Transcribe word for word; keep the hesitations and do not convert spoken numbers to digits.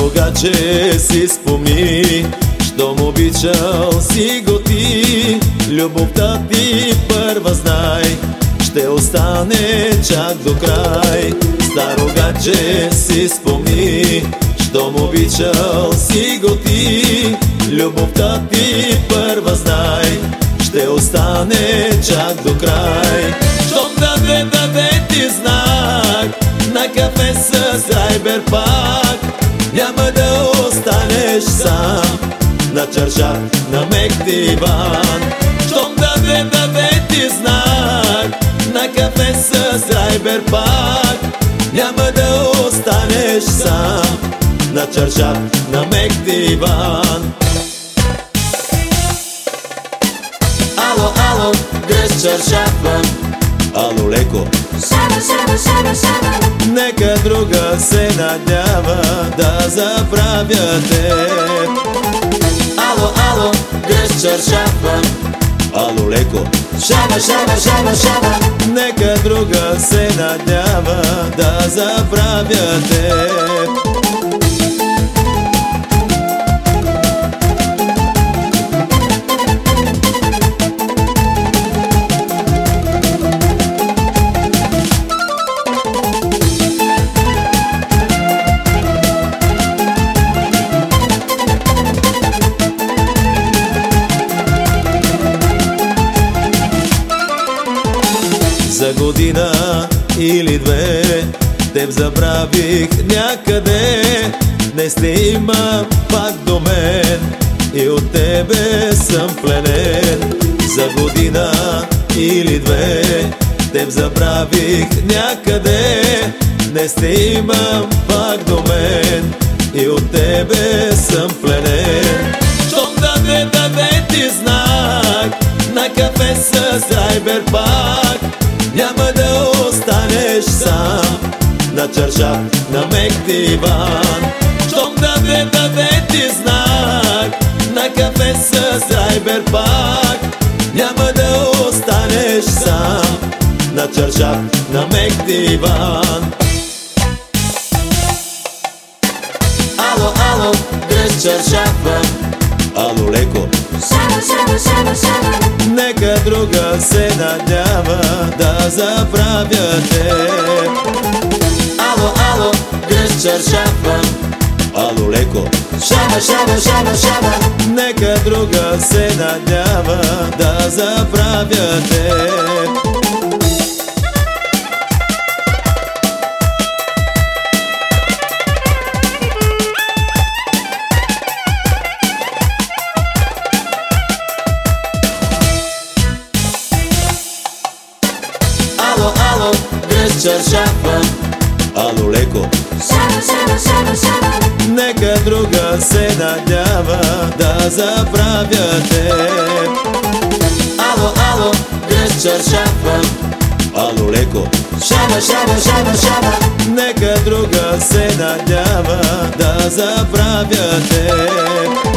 Старо гадже си спомни, щом обичал си го ти. Любовта ти първа знай, ще остане чак до край. Старо гадже си спомни, щом обичал си го ти. Любовта ти първа знай, ще остане чак до край. Щом даде, даде ти знак, на кафе с Райбер пак, няма да останеш сам на чаршаф на мек диван. Щом даде, даде ти знак, на кафе с Райбер пак, няма да останеш сам на чаршаф на мек диван. Ало, ало, греш чаршафа, ало леко, шаба, шаба, шаба, шаба. Нека друга се надява да забравя теб. Ало, ало, греш чаршафа, Ало леко, шаба, шаба, шаба, шаба. нека друга се надява да забравя теб. За година или две теб забравих някъде. Днес те има пак до мен и от тебе съм пленен. За година или две теб забравих някъде. Днес те има пак до мен и от тебе съм пленен. Щом даде, даде ти знак, на кафе с Райбер пак, няма да останеш сам на чаршаф на мек диван. Щом даде, даде ти знак, на кафе с Райбер пак, няма да останеш сам на чаршаф на мек диван. Ало, ало, греш чаршафа, ало леко, шаба, шаба, шаба, шаба. нека друга се надява да забравя теб. Ало, ало, греш чаршафа, Ало леко, шаба, шаба, шаба, шаба. нека друга се надява да забравя теб. Ало, ало, греш чаршафа, Ало леко, шаба, шаба, шаба, шаба. нека друга се надява да забравя теб. Ало, ало, греш чаршафа, Ало леко, шаба, шаба, шаба, шаба. нека друга се надява да забравя теб.